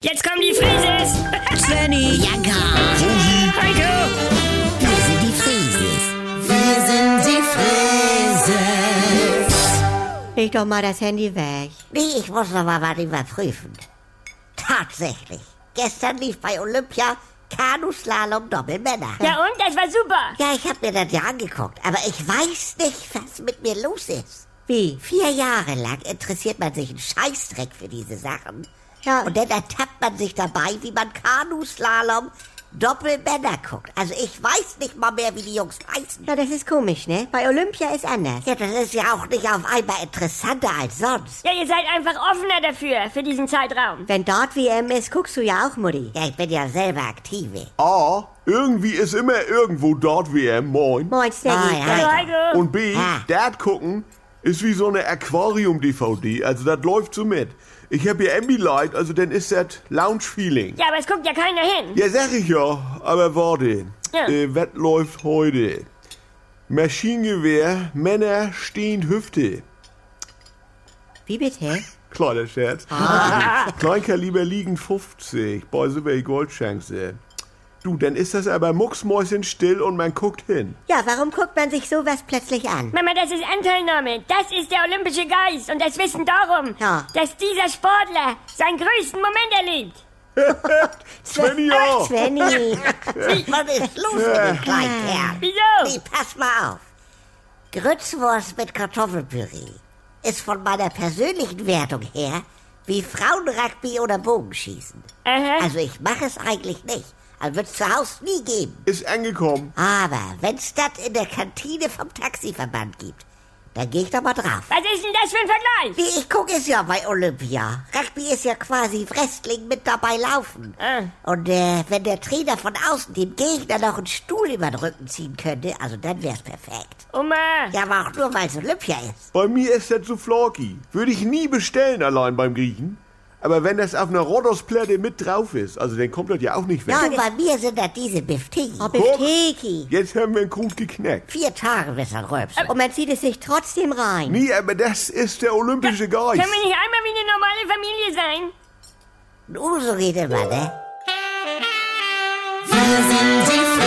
Jetzt kommen die Frises! Svenny, Jagger, Heiko! wir sind die Frieses. wir sind die Frises. Leg doch mal das Handy weg. Nee, ich muss noch mal was überprüfen. Tatsächlich. Gestern lief bei Olympia Kanuslalom Doppelmänner. Ja und? Das war super! Ja, ich hab mir das ja angeguckt, aber ich weiß nicht, was mit mir los ist. Wie? 4 Jahre lang interessiert man sich einen Scheißdreck für diese Sachen. Ja. Und dann ertappt man sich dabei, wie man Kanuslalom Doppelmänner guckt. Also ich weiß nicht mal mehr, wie die Jungs heißen. Ja, das ist komisch, ne? Bei Olympia ist anders. Ja, das ist ja auch nicht auf einmal interessanter als sonst. Ja, ihr seid einfach offener dafür, für diesen Zeitraum. Wenn dort WM ist, guckst du ja auch, Mutti. Ja, ich bin ja selber aktive. Irgendwie ist immer irgendwo dort WM, moin. Moin, Snaggy. Ah, ja. Hallo, Heiko! Und B, Ja. dat gucken ist wie so eine Aquarium-DVD, also das läuft so mit. Ich hab hier Ambilight, also dann ist das Lounge-Feeling. Ja, aber es guckt ja keiner hin. Ja, sag ich ja, aber warte. Ja. Was läuft heute? Maschinengewehr, Männer stehend Hüfte. Wie bitte? Kleiner Scherz. Kleinkaliber liegend 50, bei so welche Goldchance. Du, dann ist das aber mucksmäuschenstill und man guckt hin. Ja, warum guckt man sich sowas plötzlich an? Mama, das ist Anteilnahme. Das ist der olympische Geist. Und das Wissen darum, Ja. dass dieser Sportler seinen größten Moment erlebt. Svenny, ja. Svenny. Was ist los mit dem kleinen Kerl? Wieso? Nee, pass mal auf. Grützwurst mit Kartoffelpüree ist von meiner persönlichen Wertung her wie Frauenrugby oder Bogenschießen. Aha. Also ich mache es eigentlich nicht. Also wird's zu Hause nie geben. Ist angekommen. Aber wenn's das in der Kantine vom Taxiverband gibt, dann geh ich doch mal drauf. Was ist denn das für ein Vergleich? Nee, ich gucke es ja bei Olympia. Rugby ist ja quasi Wrestling mit dabei laufen. Und wenn der Trainer von außen dem Gegner noch einen Stuhl über den Rücken ziehen könnte, also dann wär's perfekt. Oma. Ja, aber auch nur, weil es Olympia ist. Bei mir ist das so florky. Würde ich nie bestellen allein beim Griechen. Aber wenn das auf einer Rhodosplatte mit drauf ist, also dann kommt das ja auch nicht weg. Ja, bei mir sind das diese Bifteki. Oh, Bifteki. Jetzt haben wir einen Krug geknackt. 4 Tage bis er rülpst. Und man zieht es sich trotzdem rein. Nee, aber das ist der olympische Geist. Können wir nicht einmal wie eine normale Familie sein? So geht immer, ne? Wir sind die Frises.